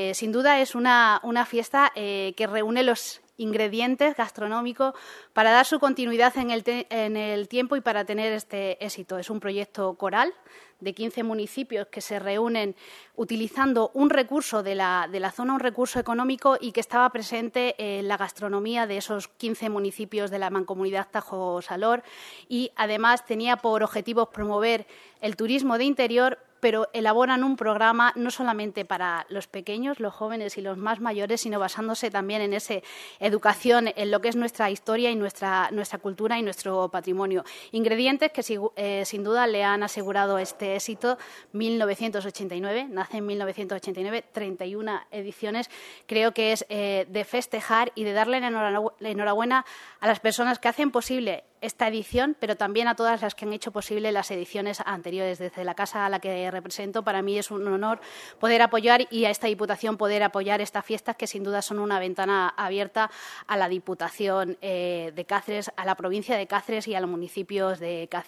sin duda es una fiesta que reúne los ingredientes gastronómicos para dar su continuidad en el tiempo y para tener este éxito. Es un proyecto coral de 15 municipios que se reúnen utilizando un recurso de la zona, un recurso económico y que estaba presente en la gastronomía de esos 15 municipios de la Mancomunidad Tajo-Salor, y además tenía por objetivo promover el turismo de interior, pero elaboran un programa no solamente para los pequeños, los jóvenes y los más mayores, sino basándose también en esa educación, en lo que es nuestra historia y nuestra cultura y nuestro patrimonio. Ingredientes que sin duda le han asegurado este éxito. 1989, nace en 1989, 31 ediciones. Creo que es de festejar y de darle la enhorabuena a las personas que hacen posible esta edición, pero también a todas las que han hecho posible las ediciones anteriores. Desde la casa a la que represento, para mí es un honor poder apoyar, y a esta Diputación poder apoyar estas fiestas que sin duda son una ventana abierta a la Diputación de Cáceres, a la provincia de Cáceres y a los municipios de Cáceres.